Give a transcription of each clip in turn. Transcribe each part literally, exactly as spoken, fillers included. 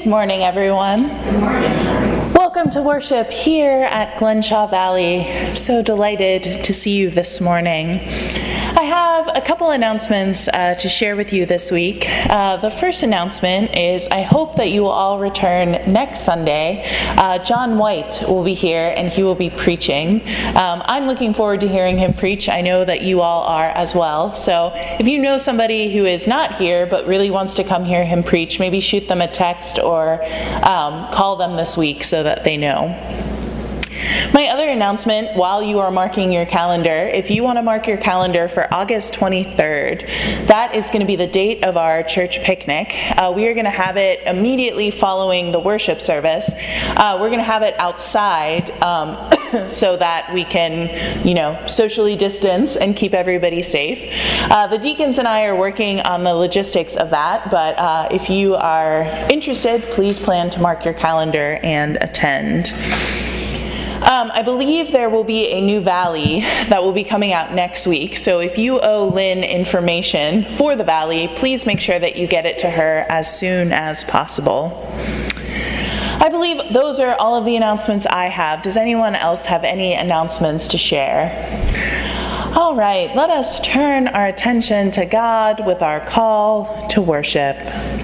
Good morning, everyone. Good morning. Welcome to worship here at Glenshaw Valley. I'm so delighted to see you this morning. I have a couple announcements uh, to share with you this week. Uh, the first announcement is I hope that you will all return next Sunday. Uh, John White will be here and he will be preaching. Um, I'm looking forward to hearing him preach. I know that you all are as well. So if you know somebody who is not here but really wants to come hear him preach, maybe shoot them a text or um, call them this week so that they know. My other announcement, while you are marking your calendar, if you want to mark your calendar for August twenty-third, that is going to be the date of our church picnic. Uh, we are going to have it immediately following the worship service. Uh, we're going to have it outside um, so that we can, you know, socially distance and keep everybody safe. Uh, the deacons and I are working on the logistics of that, but uh, if you are interested, please plan to mark your calendar and attend. Um, I believe there will be a new Valley that will be coming out next week, so if you owe Lynn information for the Valley, please make sure that you get it to her as soon as possible. I believe those are all of the announcements I have. Does anyone else have any announcements to share? All right, let us turn our attention to God with our call to worship.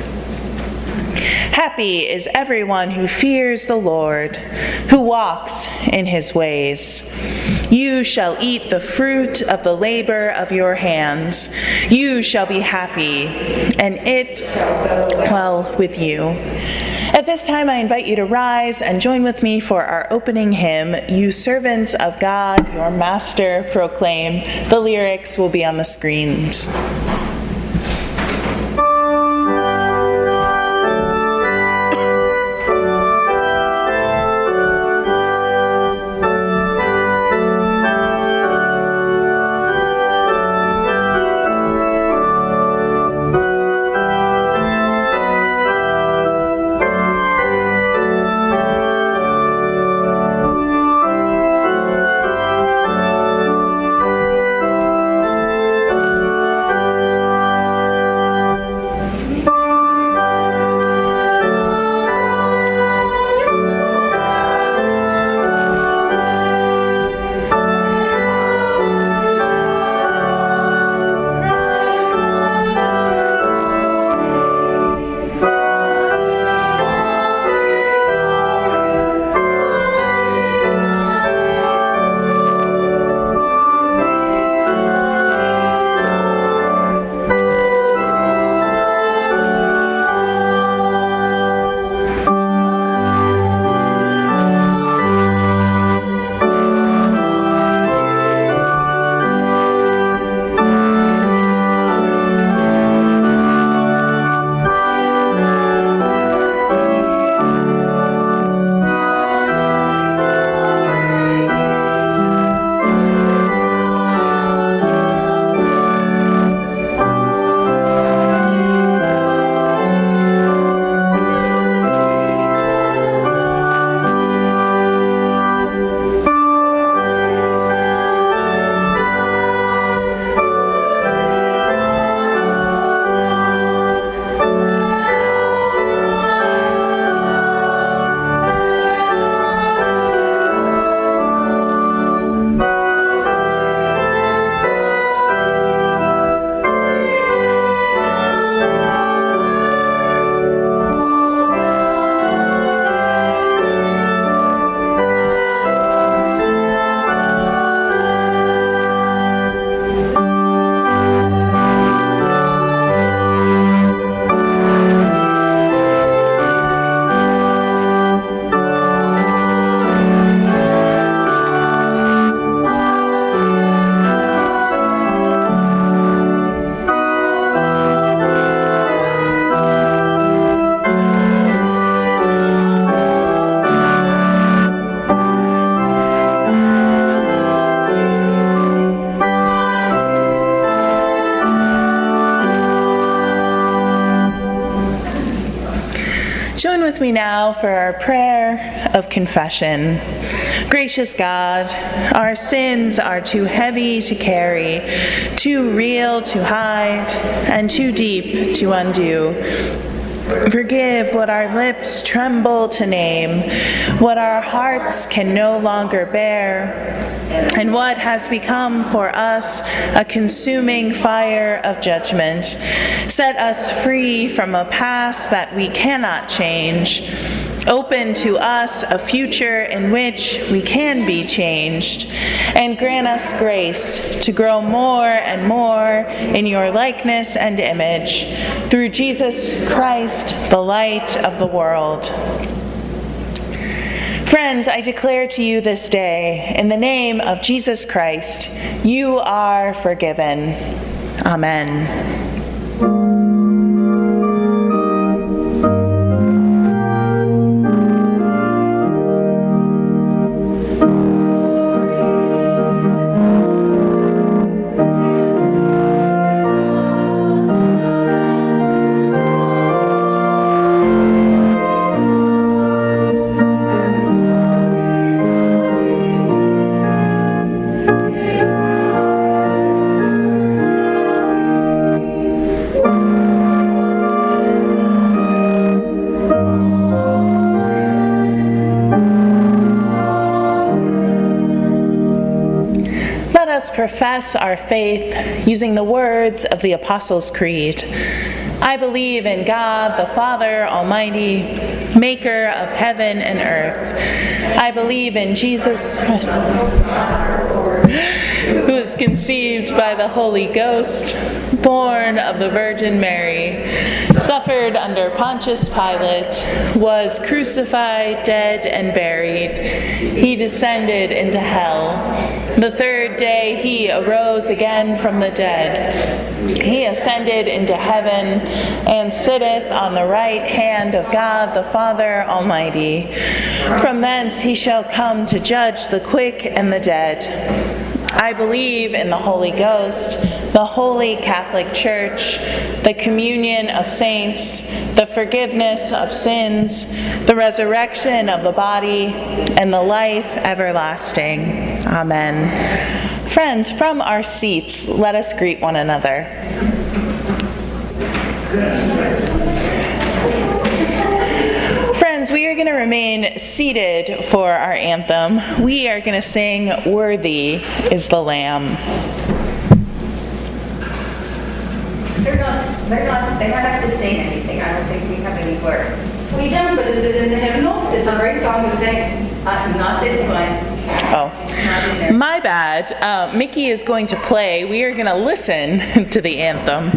Happy is everyone who fears the Lord, who walks in his ways. You shall eat the fruit of the labor of your hands. You shall be happy, and it shall go well with you. At this time, I invite you to rise and join with me for our opening hymn, You Servants of God, Your Master Proclaim. The lyrics will be on the screens. Join with me now for our prayer of confession. Gracious God, our sins are too heavy to carry, too real to hide, and too deep to undo. Forgive what our lips tremble to name, what our hearts can no longer bear, and what has become for us a consuming fire of judgment. Set us free from a past that we cannot change. Open to us a future in which we can be changed, and grant us grace to grow more and more in your likeness and image, through Jesus Christ, the light of the world. Friends, I declare to you this day, in the name of Jesus Christ, you are forgiven. Amen. Let us profess our faith using the words of the Apostles' Creed. I believe in God, the Father Almighty, maker of heaven and earth. I believe in Jesus, who was conceived by the Holy Ghost, born of the Virgin Mary, suffered under Pontius Pilate, was crucified, dead, and buried. He descended into hell. The third day he arose again from the dead. He ascended into heaven and sitteth on the right hand of God the Father Almighty. From thence he shall come to judge the quick and the dead. I believe in the Holy Ghost, the Holy Catholic Church, the communion of saints, the forgiveness of sins, the resurrection of the body, and the life everlasting. Amen. Friends, from our seats, let us greet one another. Friends, we are going to remain seated for our anthem. We are going to sing, "Worthy is the Lamb." They're not, they're not, they don't have to sing anything. I don't think we have any words. We don't, but is it in the hymnal? It's a great song to sing. Uh, not this one. Oh, my bad. Uh, Mickey is going to play. We are going to listen to the anthem.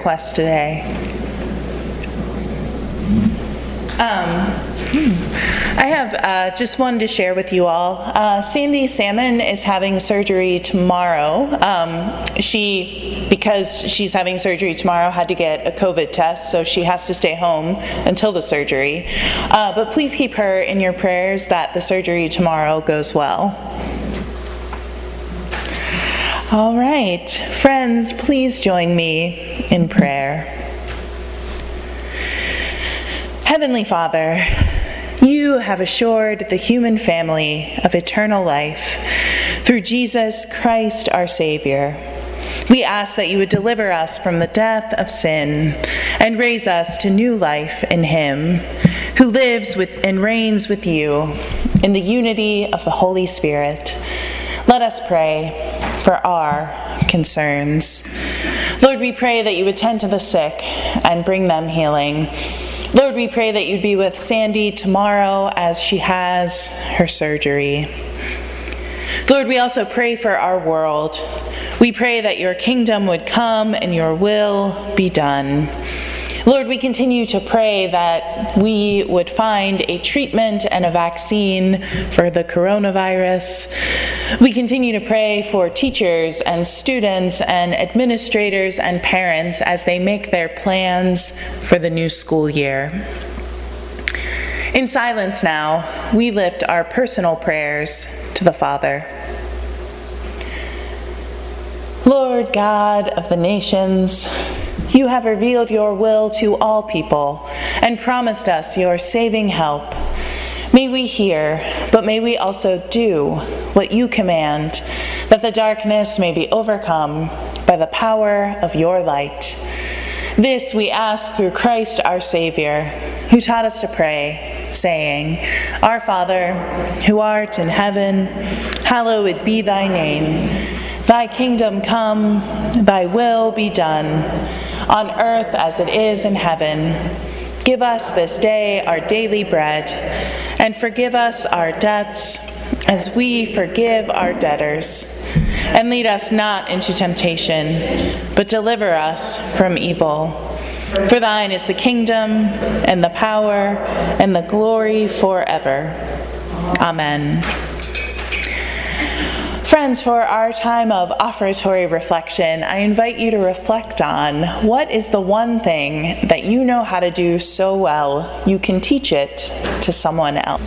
requests today? Um, I have uh, just one to share with you all. Uh, Sandy Salmon is having surgery tomorrow. Um, she, because she's having surgery tomorrow, had to get a COVID test, so she has to stay home until the surgery. Uh, but please keep her in your prayers that the surgery tomorrow goes well. All right, friends, please join me in prayer. Heavenly Father, you have assured the human family of eternal life through Jesus Christ our Savior. We ask that you would deliver us from the death of sin and raise us to new life in Him, who lives with and reigns with you in the unity of the Holy Spirit. Let us pray for our concerns. Lord, we pray that you would tend to the sick and bring them healing. Lord, we pray that you'd be with Sandy tomorrow as she has her surgery. Lord, we also pray for our world. We pray that your kingdom would come and your will be done. Lord, we continue to pray that we would find a treatment and a vaccine for the coronavirus. We continue to pray for teachers and students and administrators and parents as they make their plans for the new school year. In silence now, we lift our personal prayers to the Father. Lord God of the nations, you have revealed your will to all people and promised us your saving help. May we hear, but may we also do what you command, that the darkness may be overcome by the power of your light. This we ask through Christ our Savior, who taught us to pray, saying, Our Father, who art in heaven, hallowed be thy name. Thy kingdom come, thy will be done, on earth as it is in heaven. Give us this day our daily bread, and forgive us our debts as we forgive our debtors. And lead us not into temptation, but deliver us from evil. For thine is the kingdom, and the power, and the glory forever. Amen. Friends, for our time of offertory reflection, I invite you to reflect on what is the one thing that you know how to do so well you can teach it to someone else.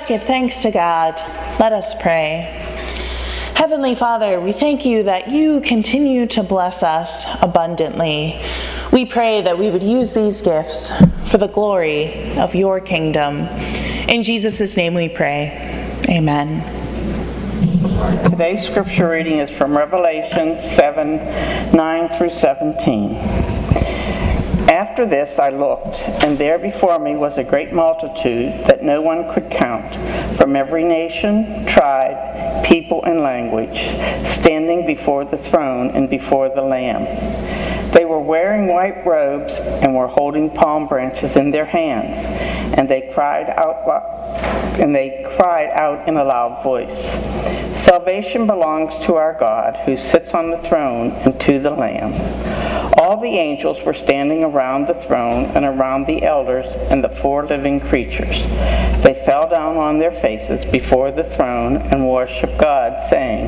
give thanks to God. Let us pray. Heavenly Father, we thank you that you continue to bless us abundantly. We pray that we would use these gifts for the glory of your kingdom. In Jesus' name we pray. Amen. Today's scripture reading is from Revelation seven, nine through seventeen. After this I looked, and there before me was a great multitude that no one could count, from every nation, tribe, people, and language, standing before the throne and before the Lamb. They were wearing white robes and were holding palm branches in their hands, and they cried out and they cried out in a loud voice, "Salvation belongs to our God, who sits on the throne, and to the Lamb." All the angels were standing around the throne and around the elders and the four living creatures. They fell down on their faces before the throne and worshiped God, saying,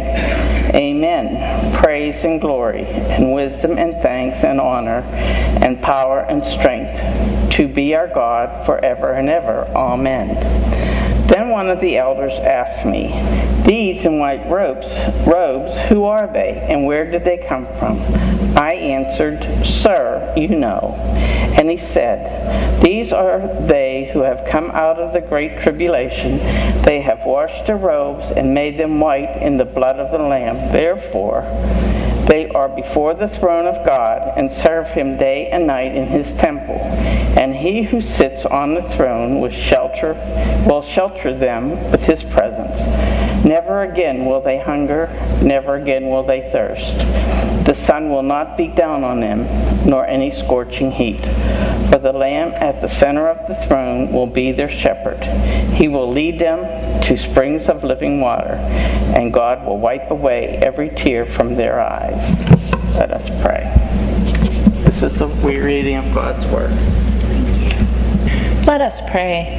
"Amen. Praise and glory and wisdom and thanks and honor and power and strength to be our God forever and ever. Amen." Then one of the elders asked me, "These in white robes, robes, who are they, and where did they come from?" I answered, "Sir, you know." And he said, "These are they who have come out of the great tribulation. They have washed their robes and made them white in the blood of the Lamb. Therefore, they are before the throne of God and serve him day and night in his temple. And he who sits on the throne will shelter, will shelter them with his presence. Never again will they hunger, never again will they thirst. The sun will not beat down on them, nor any scorching heat. For the Lamb at the center of the throne will be their shepherd. He will lead them to springs of living water, and God will wipe away every tear from their eyes." Let us pray. This is the reading of God's Word. Let us pray.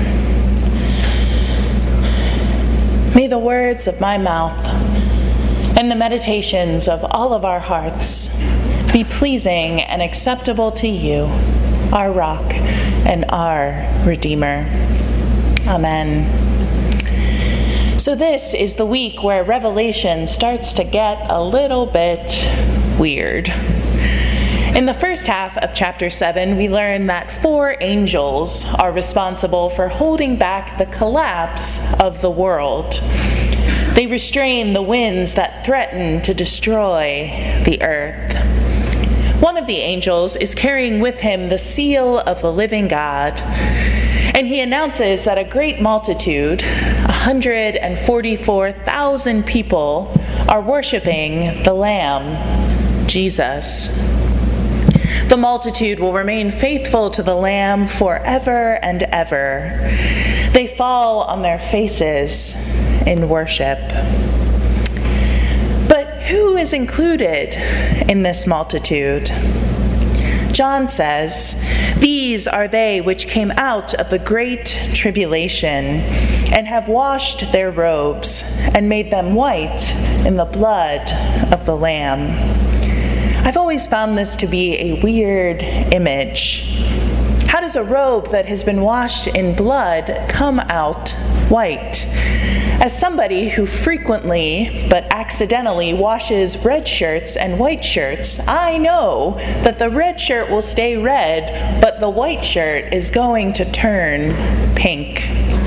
May the words of my mouth and the meditations of all of our hearts be pleasing and acceptable to you, our rock and our Redeemer. Amen. So this is the week where Revelation starts to get a little bit weird. In the first half of chapter seven, we learn that four angels are responsible for holding back the collapse of the world. They restrain the winds that threaten to destroy the earth. One of the angels is carrying with him the seal of the living God, and he announces that a great multitude, one hundred forty-four thousand people, are worshiping the Lamb, Jesus. The multitude will remain faithful to the Lamb forever and ever. They fall on their faces in worship. But who is included in this multitude? John says, "These are they which came out of the great tribulation and have washed their robes and made them white in the blood of the Lamb." I've always found this to be a weird image. How does a robe that has been washed in blood come out white? As somebody who frequently, but accidentally, washes red shirts and white shirts, I know that the red shirt will stay red, but the white shirt is going to turn pink.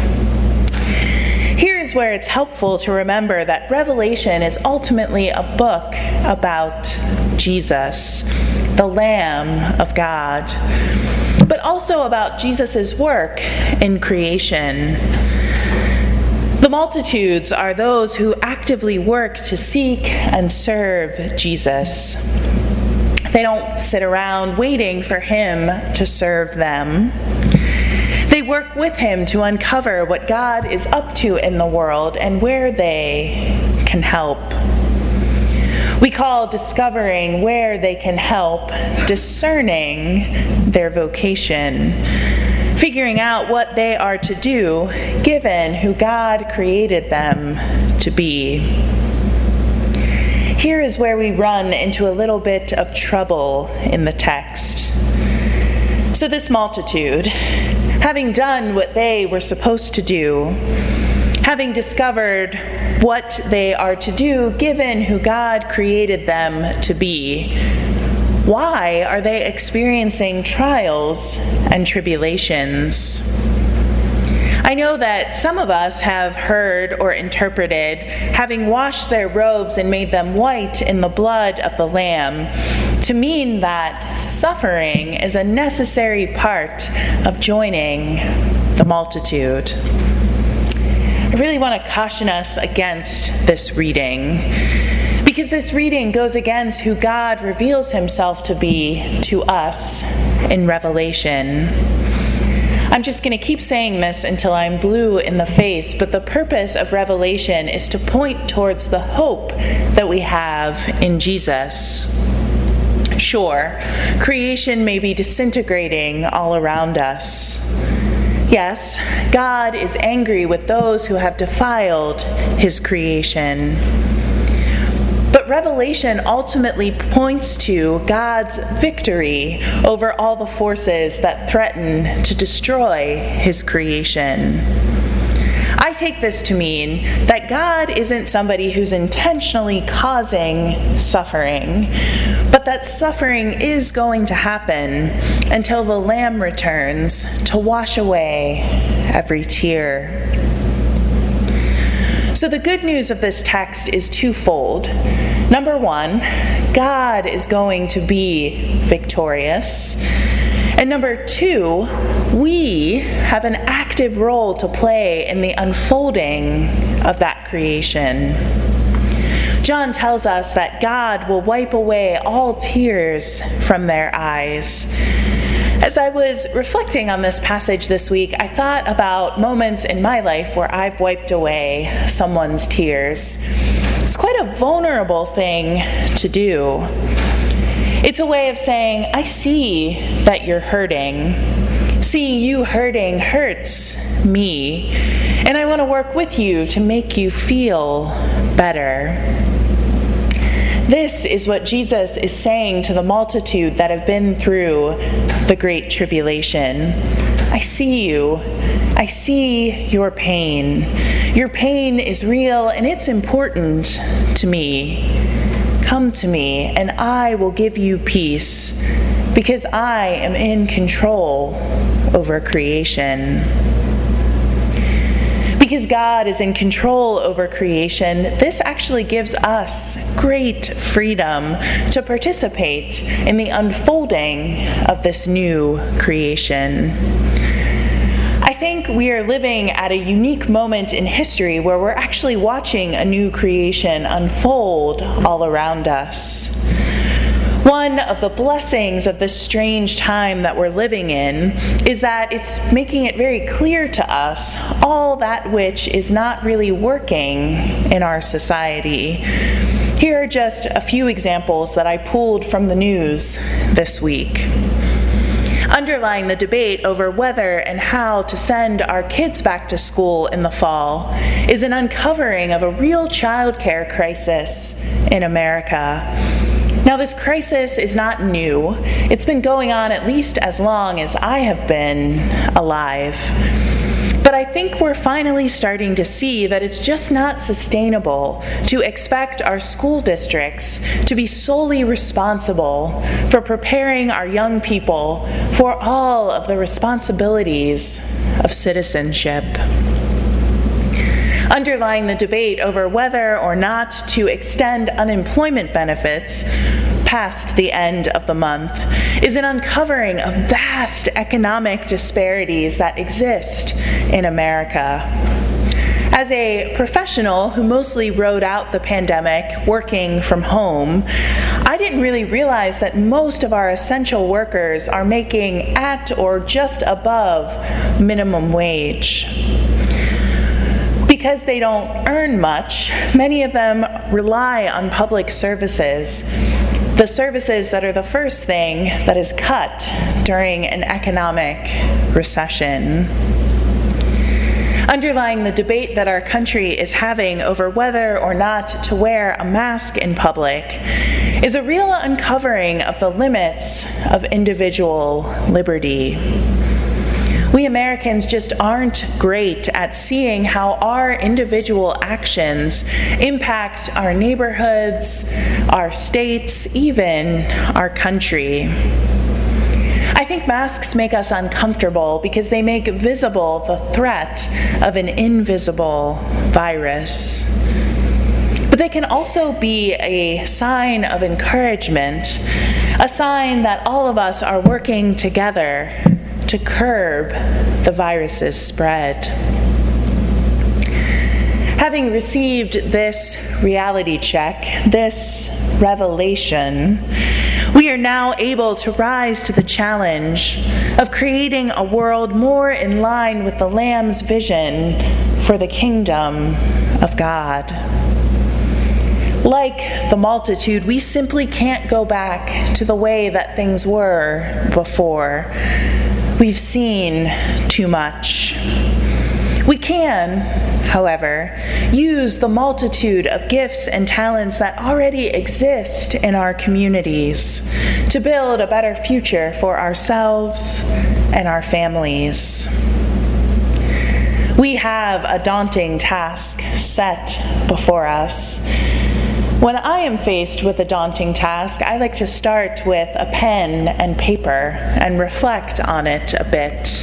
Here's where it's helpful to remember that Revelation is ultimately a book about Jesus, the Lamb of God, but also about Jesus' work in creation. The multitudes are those who actively work to seek and serve Jesus. They don't sit around waiting for him to serve them. They work with him to uncover what God is up to in the world and where they can help. We call discovering where they can help discerning their vocation, figuring out what they are to do given who God created them to be. Here is where we run into a little bit of trouble in the text. So this multitude, having done what they were supposed to do, having discovered what they are to do given who God created them to be, why are they experiencing trials and tribulations? I know that some of us have heard or interpreted having washed their robes and made them white in the blood of the Lamb to mean that suffering is a necessary part of joining the multitude. I really want to caution us against this reading, because this reading goes against who God reveals himself to be to us in Revelation. I'm just going to keep saying this until I'm blue in the face, but the purpose of Revelation is to point towards the hope that we have in Jesus. Sure, creation may be disintegrating all around us. Yes, God is angry with those who have defiled his creation. But Revelation ultimately points to God's victory over all the forces that threaten to destroy his creation. I take this to mean that God isn't somebody who's intentionally causing suffering, but that suffering is going to happen until the Lamb returns to wash away every tear. So the good news of this text is twofold. Number one, God is going to be victorious. And number two, we have an active role to play in the unfolding of that creation. John tells us that God will wipe away all tears from their eyes. As I was reflecting on this passage this week, I thought about moments in my life where I've wiped away someone's tears. It's quite a vulnerable thing to do. It's a way of saying, I see that you're hurting. Seeing you hurting hurts me, and I want to work with you to make you feel better. This is what Jesus is saying to the multitude that have been through the Great Tribulation. I see you. I see your pain. Your pain is real and it's important to me. Come to me and I will give you peace because I am in control over creation. Because God is in control over creation, this actually gives us great freedom to participate in the unfolding of this new creation. I think we are living at a unique moment in history where we're actually watching a new creation unfold all around us. One of the blessings of this strange time that we're living in is that it's making it very clear to us all that which is not really working in our society. Here are just a few examples that I pulled from the news this week. Underlying the debate over whether and how to send our kids back to school in the fall is an uncovering of a real childcare crisis in America. Now, this crisis is not new. It's been going on at least as long as I have been alive. But I think we're finally starting to see that it's just not sustainable to expect our school districts to be solely responsible for preparing our young people for all of the responsibilities of citizenship. Underlying the debate over whether or not to extend unemployment benefits past the end of the month is an uncovering of vast economic disparities that exist in America. As a professional who mostly rode out the pandemic working from home, I didn't really realize that most of our essential workers are making at or just above minimum wage. Because they don't earn much, many of them rely on public services, the services that are the first thing that is cut during an economic recession. Underlying the debate that our country is having over whether or not to wear a mask in public is a real uncovering of the limits of individual liberty. We Americans just aren't great at seeing how our individual actions impact our neighborhoods, our states, even our country. I think masks make us uncomfortable because they make visible the threat of an invisible virus. But they can also be a sign of encouragement, a sign that all of us are working together to curb the virus's spread. Having received this reality check, this revelation, we are now able to rise to the challenge of creating a world more in line with the Lamb's vision for the kingdom of God. Like the multitude, we simply can't go back to the way that things were before. We've seen too much. We can, however, use the multitude of gifts and talents that already exist in our communities to build a better future for ourselves and our families. We have a daunting task set before us. When I am faced with a daunting task, I like to start with a pen and paper and reflect on it a bit.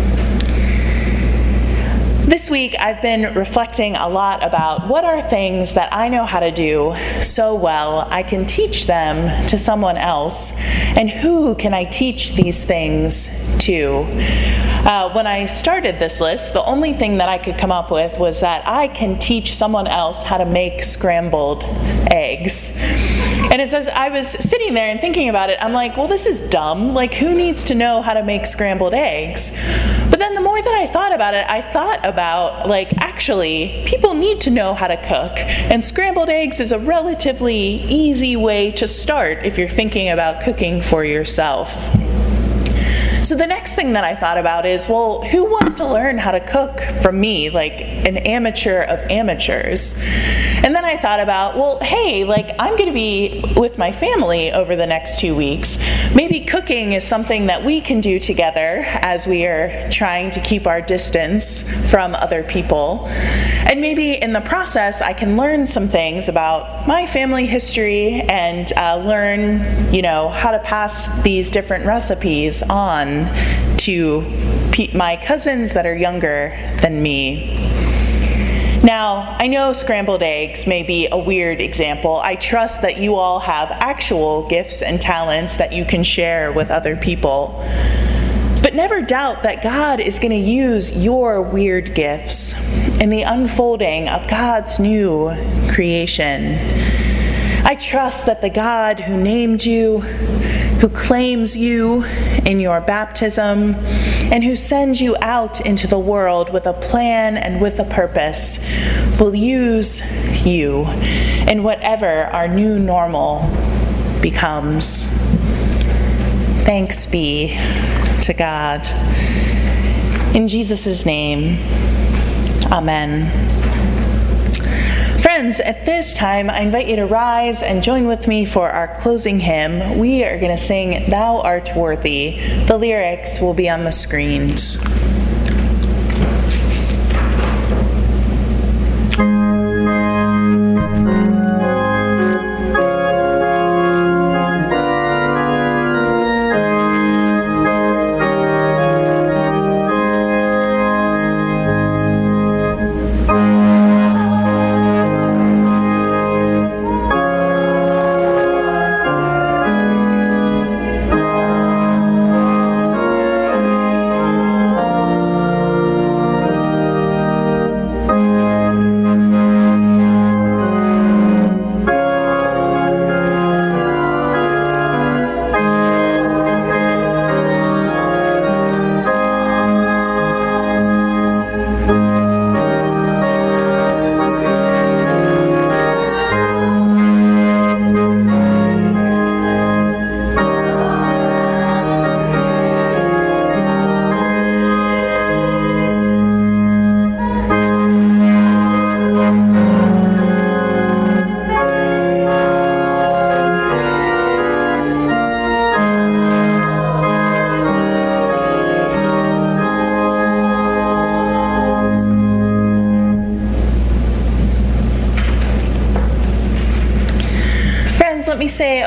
This week, I've been reflecting a lot about what are things that I know how to do so well I can teach them to someone else, and who can I teach these things to? Uh, when I started this list, the only thing that I could come up with was that I can teach someone else how to make scrambled eggs. And as I was sitting there and thinking about it, I'm like, well, this is dumb. Like, who needs to know how to make scrambled eggs? But then the more that I thought about it, I thought about, like, actually, people need to know how to cook. And scrambled eggs is a relatively easy way to start if you're thinking about cooking for yourself. So the next thing that I thought about is, well, who wants to learn how to cook from me, like an amateur of amateurs? And then I thought about, well, hey, like I'm going to be with my family over the next two weeks. Maybe cooking is something that we can do together as we are trying to keep our distance from other people. And maybe in the process, I can learn some things about my family history and uh, learn, you know, how to pass these different recipes on to pe- my cousins that are younger than me. Now, I know scrambled eggs may be a weird example. I trust that you all have actual gifts and talents that you can share with other people. But never doubt that God is going to use your weird gifts in the unfolding of God's new creation. I trust that the God who named you, who claims you in your baptism, and who sends you out into the world with a plan and with a purpose, will use you in whatever our new normal becomes. Thanks be to God. In Jesus' name, amen. Friends, at this time, I invite you to rise and join with me for our closing hymn. We are going to sing Thou Art Worthy. The lyrics will be on the screens.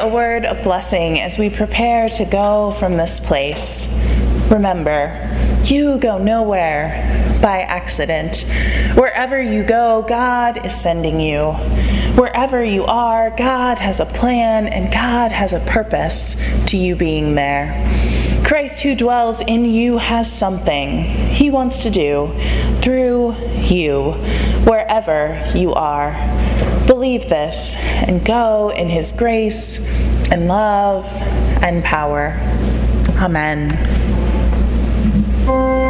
a word of blessing as we prepare to go from this place. Remember, you go nowhere by accident. Wherever you go, God is sending you. Wherever you are, God has a plan and God has a purpose to you being there. Christ who dwells in you has something he wants to do through you, wherever you are. Believe this and go in his grace and love and power. Amen.